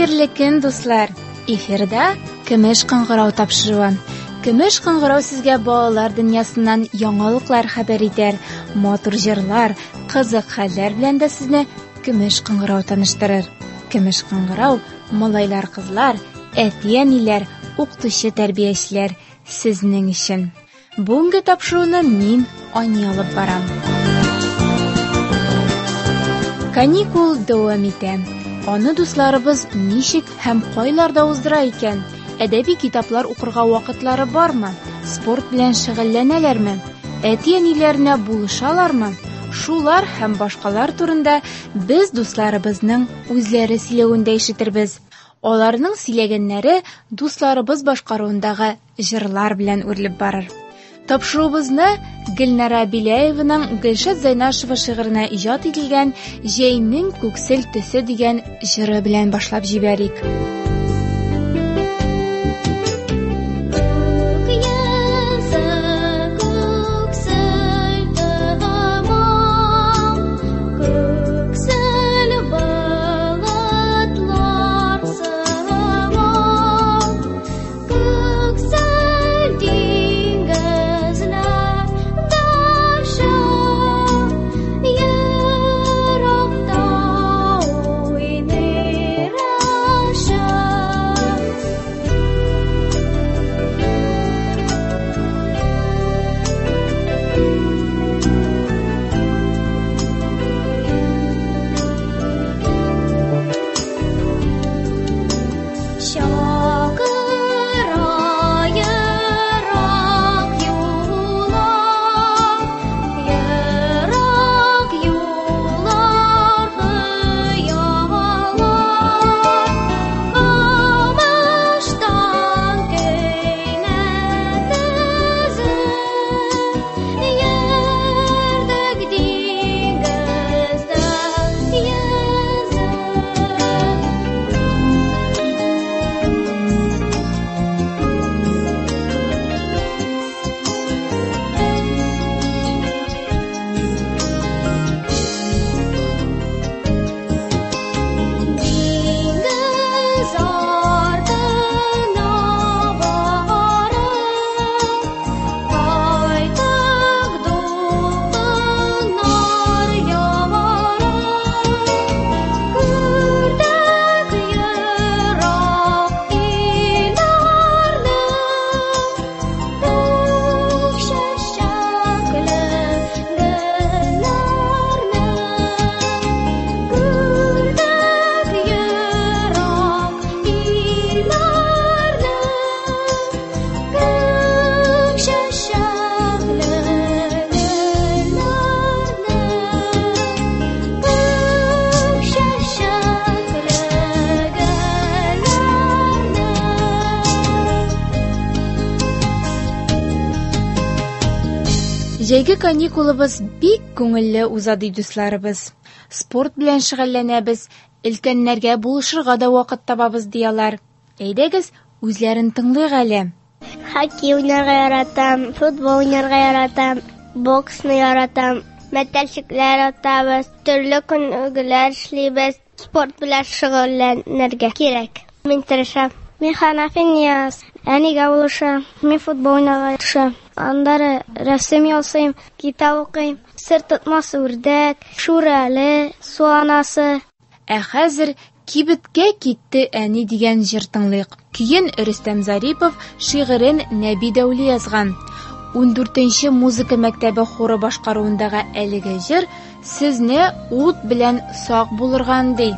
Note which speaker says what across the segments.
Speaker 1: Хәерле көн, дуслар! Эфирда Көмеш кыңгырау тапшыруы. Көмеш кыңгырау сезгә балалар дөньясыннан яңалыклар хәбәр итәр, матур җырлар, кызык хәлләр белән дә сезне Көмеш кыңгырау таныштырыр. Көмеш кыңгырау малайлар, кызлар, әти-әниләр, укытучы, тәрбиячеләр сезнең өчен. Бүгенге тапшыруны мин Ани алып барам. Каникул дәвам итә. Аны дусларыбыз ничек һәм кайларда уздыра икән? Әдәби китаплар укырга вакытлары бармы? Спорт белән шөгыльләнәләрме? Әти-әниләренә булышалармы? Шулар һәм башкалар турында без дусларыбызның үзләре сөйләвендә ишетербез. Аларның сөйләгәннәре дусларыбыз башкаруындагы җырлар белән үрелеп барыр. Тапшыруыбызны Гөлнара Биләеваның Гөлшат Зайнашева шигыренә иҗат ителгән «Җәйнең күксел төсе» дигән җыры белән башлап җибәрик. Җәйге каникулыбыз бик күңелле узады, дусларыбыз. Спорт белән шөгыльләнәбез, өлкәннәргә булышырга да вакыт табабыз диялар. Әйдәгез, үзләрен тыңлыйк әле.
Speaker 2: Хоккей уйнарга яратам, футбол уйнарга яратам, боксны яратам, мәтәлчекләр атабыз, төрле күнегүләр эшлибез, спорт белән шөгыльләнергә кирәк. Мин тырышам. Мин Ханафинияс, әнигә булышам, мин футбол уйнарга тырышам. Андары рәсем ясыйм, китап укыйм, сер тотмасы үрдәк, шүрәле, суанасы.
Speaker 1: Ә хәзер кибеткә китте әни дигән җыр тыңлыйк. Көен Рөстәм Зарипов шигырен Нәби Дәүли язган. 14нче музыка мәктәбе хоры башкаруындагы әлеге җыр сезне ут белән сак булырган ди.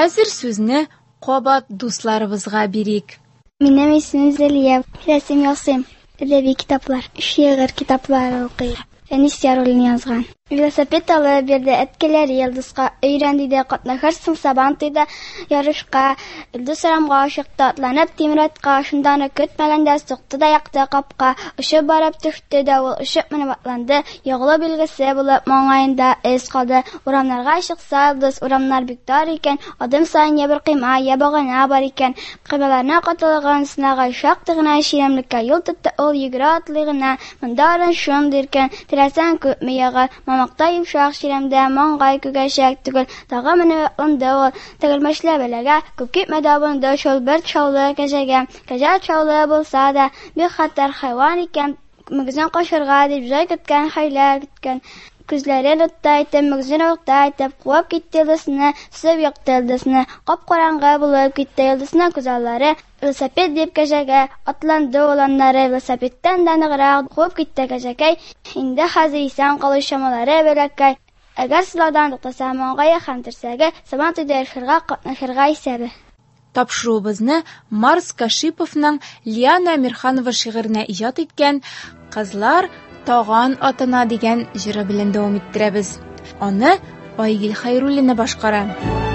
Speaker 1: Хәзер сүзне кабат дусларыбызга бирик.
Speaker 3: Минем исемем Зәлия. Рәсем ясыйм. Әдәби китаплар, шигырь китаплары укыйм. Әнис ярулин язган. Велосипед алып бирде әткәләре Йылдызга. Өйрәнде дә катнашырсың Сабантуйда ярышка. Йылдыз рамга чыкты, атланып тимер атка. Шундан көтмәгәндә сукты да якты капка. Очып барып төште дә ул очып менеп атланды. Ягылу билгесе булып маңгаенда эз калды. Урамнарга чыкса Йылдыз, урамнар бик тар икән. Адым саен я бер кыйма, я багана бар икән. Кыймаларына катылган сынага шактый гына чиремлеккә юл тотты. Ул йөгерә атлый гына. Монда шундый икән. Теләсәң күпме ягы. Мамакта йомшак чиремдә маңгай күгәчәк түгел. Тагы менә онда ул тәгелмәчле бәләгә. Күп китмәде абында шул бер чаулы кәҗәгә. Кәҗә чаулы булса да бик хәтәр хайван икән. Мөгезен кашырга дип җай көткән, хәйлә көткән. Күзләрен утта итеп, мөгезен утта итеп, куып китте Йылдызны, сып якты Йылдызны. Кап-караңгы булып китте Йылдызның күзаллары. Велосипед дип кәҗәгә атланды ул аннары. Велосипедтан да ныграк куып китте кәҗәкәй. Инде хәзер исән калу чамалары бәләкәй. Әгәр сылаудан туктаса маңгае һәм терсәге Сабантуйда ярышырга катнашырга исәбе.
Speaker 1: Тапшыруыбызны Марс Кашиповның Лиана Мирханова шигыренә иҗат иткән «Кызлар таган атына» дигән җыры белән дәвам иттерәбез. Аны Айгөл Хәйруллина башкара.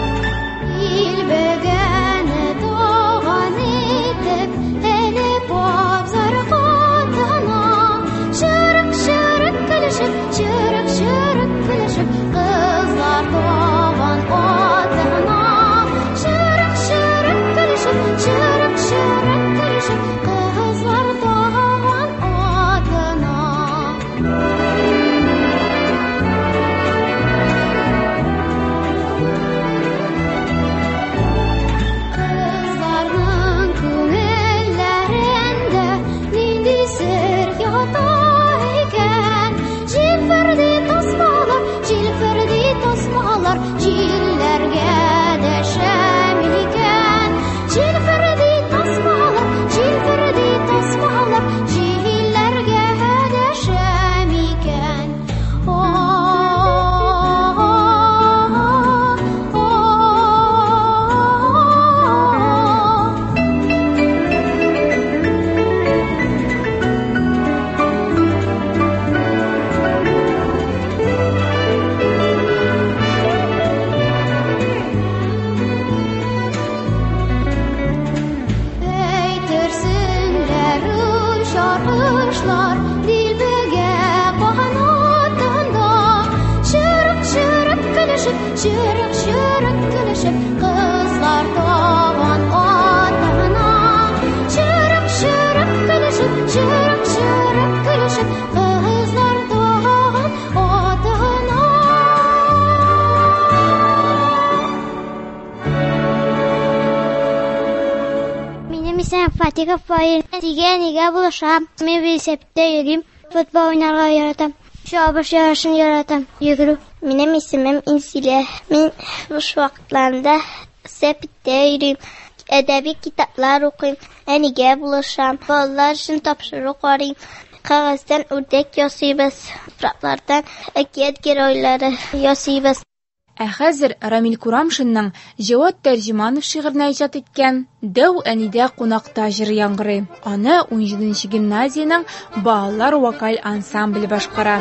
Speaker 3: Фатиха Фаин. Нигә булышам. Мин велосипедта йөрим. Футбол уйнарга яратам. Чабыш ярышын яратам. Йөгерү. Минем исемем Инсилә. Мин буш вакытларында велосипедта йөрим. Әдәби китаплар укыйм. Нигә булышам. Балалар өчен тапшыру карыйм. Кагаздан үрдәк ясыйбыз. Фраклардан әкият геройлары ясыйбыз.
Speaker 1: Хәзер Рамил Курамшинның Җавад Тәрҗеманов шигыренә иҗат иткән «Дәү әнидә кунакта» җыры яңгырый. Аны 17нче гимназиянең балалар вокаль ансамбле башкара.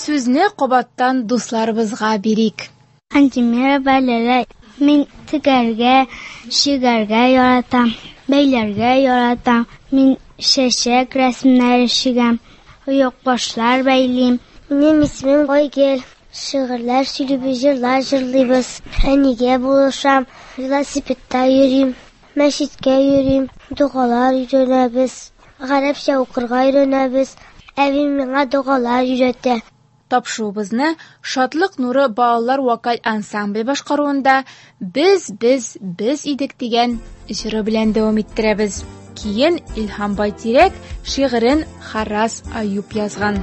Speaker 1: Сүзне кабаттан дусларыбызга бирик.
Speaker 3: Merhaba Leyla. Min tigərgə, şigargə yaratам, beylərgə yaratam. Min şəşək rəsmləri şigəm, yok başlar bəyliyim.
Speaker 2: Benim ismim Oygel. Şiirler söyleyip jırlar jırlıyız. Ənigə buluşam, velosipeddə yürüyüm, məşidgə yürüyüm, dualar öyrənəbiz, Ғәрәпчә укырга öyrənəbiz. Әбим миңа дуалар öyrətdi.
Speaker 1: Тапшуыбызны Шатлык нуры балалар вокаль ансамбле башкаруында Biz идек дигән җыры белән дәвам иттерәбез. Кийин Илһам Байтирәк шигырен Харрас Аюп язган.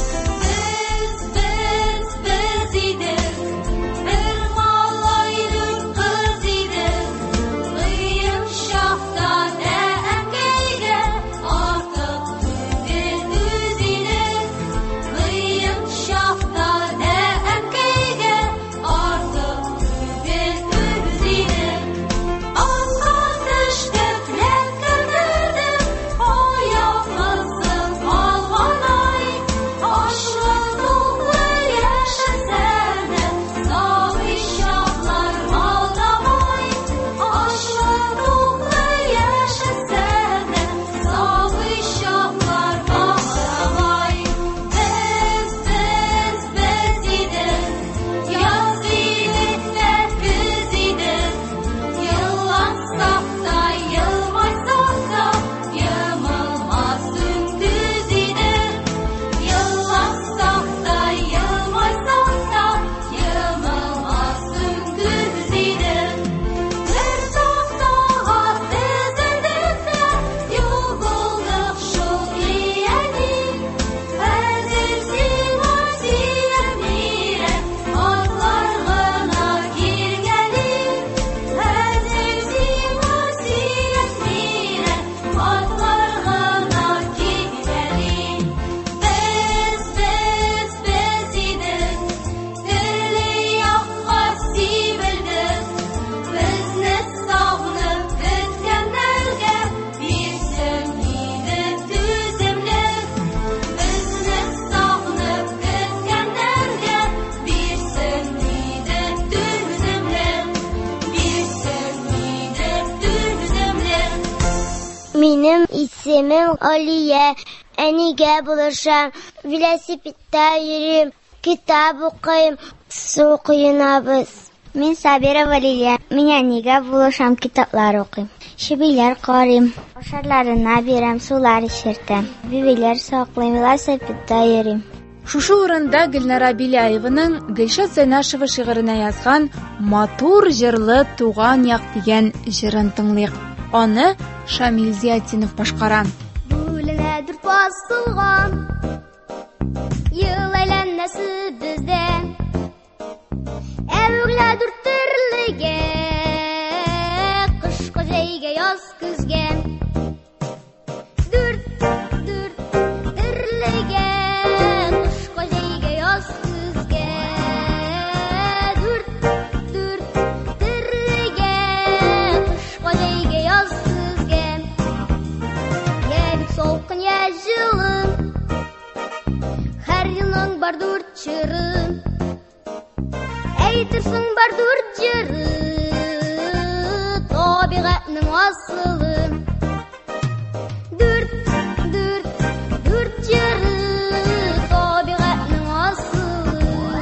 Speaker 2: Benim ismim Aliye. Ənigə buluşam, velosipeddə yürüyüm, kitab oxuyum, su quyunabız.
Speaker 3: Min Sabira Valiya. Min ənigə buluşam, kitablar oxuyum. Şibilər qarıyım, aşarlarına birəm, sular içirtəm. Bibilər saqlayım, velosipeddə yürüyüm.
Speaker 1: Шушы урында Гөлнара Биляеваның Гөлшат Зайнашева шигыренә язган Матур җырлы туган як дигән җырын тыңлыйк. Аны Шамил Зиятдинов башкара.
Speaker 3: Бүленә дүрт басылган, ел әйләнәсе бездә. Әвүгә дүрт төрлегә, кышкы җәйгә, яз көзгә. Дүрт төрлегә, кышкы җәйгә, яз көзгә. Дүрт төрлегә, кышкы җәйгә, яз көзгә. Я бик салкын, я җылы, һәр елның бар дүрт чыры. Әйтерсең бар дүрт җыры, табигатьнең асылы. Дүрт җыры, табигатьнең асылы.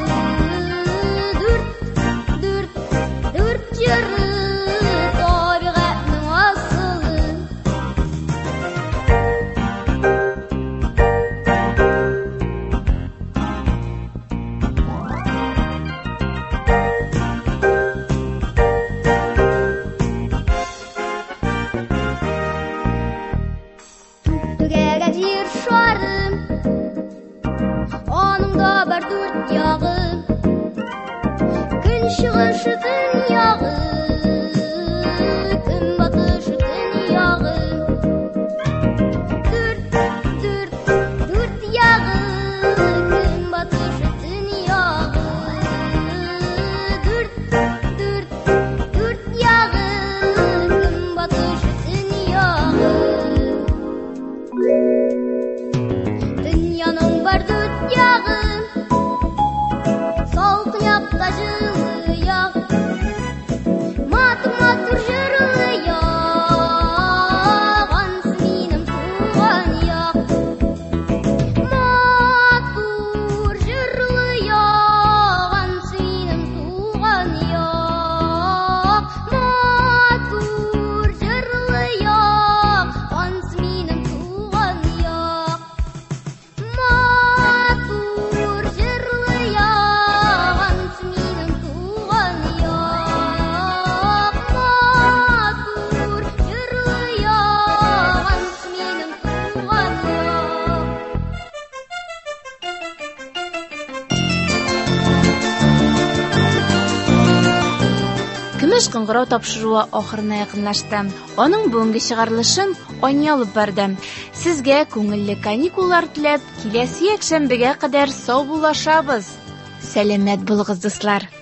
Speaker 3: Дүрт җыры, табигатьнең асылы. Түгәгә җир шары, аның да бар дүрт ягы. Көн чыгышы дөньягы, көн батышы дөньягы. Дүрт ягы, көн батышы дөньягы. Дүрт ягы, көн батышы дөньягы. Дөньяның бар дүрт ягы,
Speaker 1: Чыгыш кыңгырау тапшыруы ахырына якынлашты. Аның бүгенге чыгарылышын Anya алып барды. Сезгә күңелле каникуллар теләп, киләсе якшәмбегә кадәр сау булашабыз. Сәламәт булыгыз, дуслар.